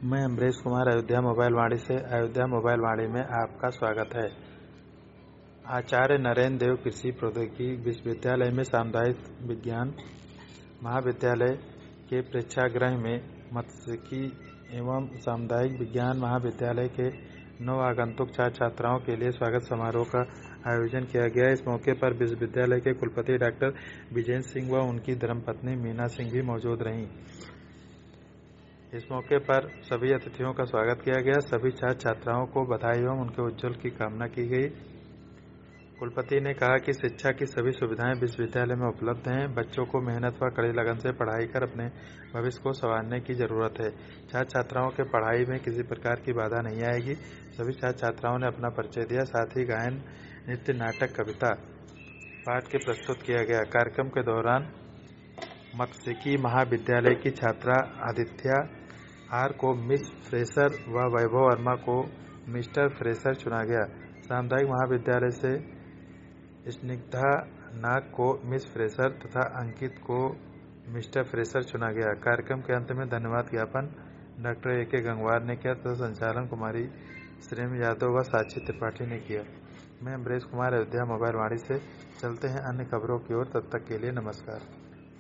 मैं अमरीश कुमार अयोध्या मोबाइल वाणी से अयोध्या मोबाइल वाणी में आपका स्वागत है। आचार्य नरेंद्र देव कृषि प्रौद्योगिकी विश्वविद्यालय में सामुदायिक विज्ञान महाविद्यालय के प्रेक्षागृह में मत्स्यिकी एवं सामुदायिक विज्ञान महाविद्यालय के नव-आगंतुक छात्र छात्राओं के लिए स्वागत समारोह का आयोजन किया गया। इस मौके पर विश्वविद्यालय के कुलपति डॉक्टर विजेंद्र सिंह व उनकी धर्मपत्नी मीना सिंह भी मौजूद रहीं। इस मौके पर सभी अतिथियों का स्वागत किया गया। सभी छात्र छात्राओं को बधाई एवं उनके उज्जवल की कामना की गई। कुलपति ने कहा कि शिक्षा की सभी सुविधाएं विश्वविद्यालय में उपलब्ध हैं। बच्चों को मेहनत व कड़ी लगन से पढ़ाई कर अपने भविष्य को संवारने की जरूरत है। छात्र छात्राओं के पढ़ाई में किसी प्रकार की बाधा नहीं आएगी। सभी छात्र छात्राओं ने अपना परिचय दिया। साथ ही गायन, नृत्य, नाटक, कविता पाठ के प्रस्तुत किया गया। कार्यक्रम के दौरान मत्स्यिकी महाविद्यालय की छात्रा आदित्या आर को मिस फ्रेशर व वैभव वर्मा को मिस्टर फ्रेशर चुना गया। सामुदायिक महाविद्यालय से स्निग्धा नाग को मिस फ्रेशर तथा अंकित को मिस्टर फ्रेशर चुना गया। कार्यक्रम के अंत में धन्यवाद ज्ञापन डॉक्टर ए.के. गंगवार ने किया तथा संचालन कुमारी श्रेम यादव व साक्षी त्रिपाठी ने किया। मैं अमरीश कुमार अयोध्या मोबाइल वाणी से। चलते हैं अन्य खबरों की ओर। तब तक के लिए नमस्कार।